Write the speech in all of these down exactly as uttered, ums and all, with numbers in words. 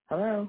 Hello.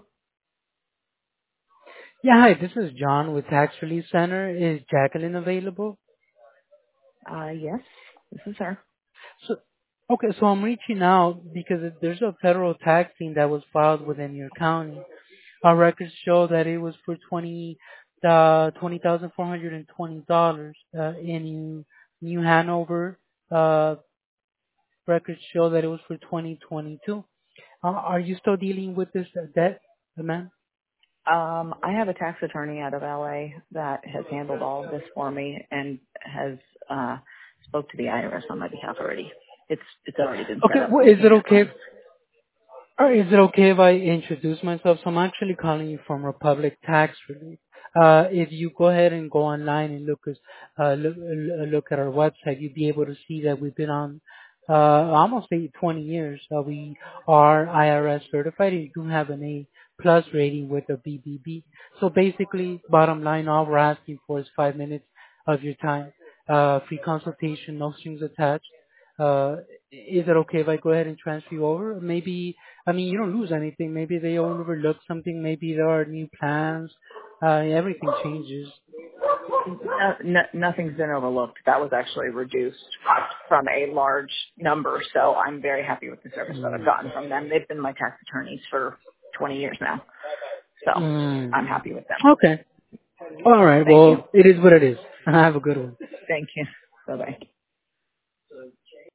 Yeah, hi, this is John with Tax Relief Center. Is Jacqueline available? Uh, yes, this is her. So, okay, so I'm reaching out because it- there's a federal tax lien that was filed within your county. Our records show that it was for twenty, uh, twenty thousand four hundred and twenty dollars. Uh, in New, New Hanover, uh, records show that it was for twenty twenty-two. Uh, are you still dealing with this uh, debt, ma'am? Um, I have a tax attorney out of L A that has handled all of this for me and has uh, spoke to the I R S on my behalf already. It's it's already been set Okay, up well, for is it payment okay? runs. Or is it okay if I introduce myself? So I'm actually calling you from Republic Tax Relief. Uh, if you go ahead and go online and look us, uh, look, uh, look at our website, you'll be able to see that we've been on, uh, almost eight, twenty years. Uh, we are I R S certified and do have an A plus rating with a B B B. So basically, bottom line, all we're asking for is five minutes of your time. Uh, free consultation, no strings attached. Uh, is it okay if I go ahead and transfer you over? Maybe I mean, you don't lose anything. Maybe they overlook something. Maybe there are new plans. Uh, everything changes. No, no, nothing's been overlooked. That was actually reduced from a large number, so I'm very happy with the service that I've Mm. gotten from them. They've been my tax attorneys for twenty years now, so Mm. I'm happy with them. Okay. All right. Thank you. Well, it is what it is. Have a good one. Thank you. Bye bye.